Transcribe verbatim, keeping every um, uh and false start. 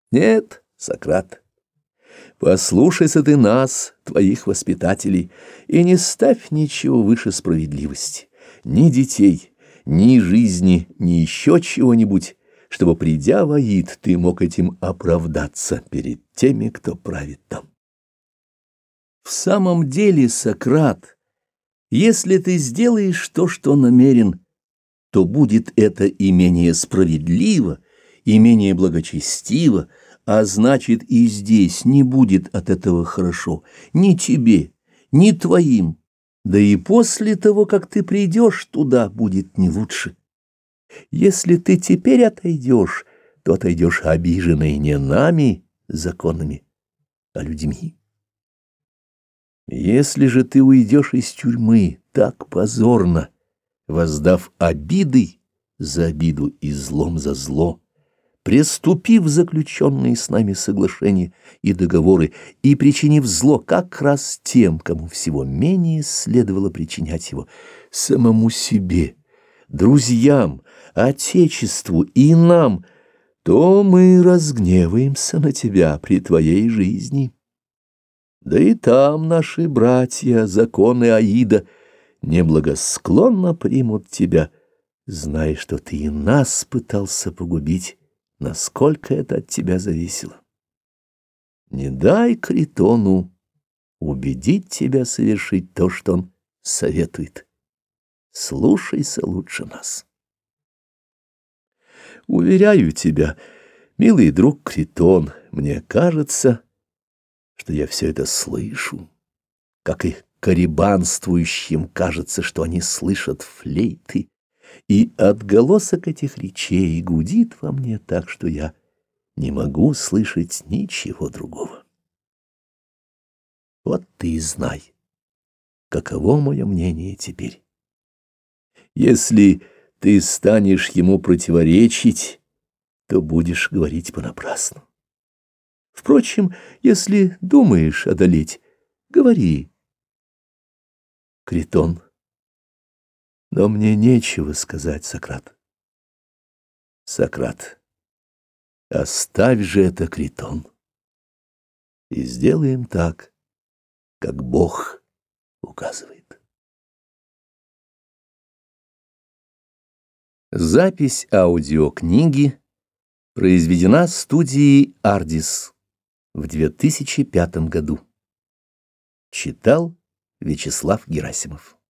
Нет, Сократ, послушайся ты нас, твоих воспитателей, и не ставь ничего выше справедливости, ни детей, ни жизни, ни еще чего-нибудь, чтобы, придя в Аид, ты мог этим оправдаться перед теми, кто правит там. В самом деле, Сократ, если ты сделаешь то, что намерен, то будет это и менее справедливо, и менее благочестиво, а значит, и здесь не будет от этого хорошо ни тебе, ни твоим, да и после того, как ты придешь туда, будет не лучше. Если ты теперь отойдешь, то отойдешь обиженный не нами, законами, а людьми. Если же ты уйдешь из тюрьмы так позорно, воздав обидой за обиду и злом за зло, преступив заключенные с нами соглашения и договоры и причинив зло как раз тем, кому всего менее следовало причинять его, самому себе, друзьям, отечеству и нам, то мы разгневаемся на тебя при твоей жизни. Да и там наши братья, законы Аида, неблагосклонно примут тебя, зная, что ты и нас пытался погубить, насколько это от тебя зависело. Не дай Критону убедить тебя совершить то, что он советует. Слушайся лучше нас. Уверяю тебя, милый друг Критон, мне кажется, что я все это слышу, как и корибанствующим кажется, что они слышат флейты, и отголосок этих речей гудит во мне так, что я не могу слышать ничего другого. Вот ты и знай, каково мое мнение теперь. Если ты станешь ему противоречить, то будешь говорить понапрасну. Впрочем, если думаешь одолеть, говори. Критон. Но мне нечего сказать, Сократ. Сократ, оставь же это, Критон, и сделаем так, как Бог указывает. Запись аудиокниги произведена студией «Ардис» в две тысячи пятом году. Читал Вячеслав Герасимов.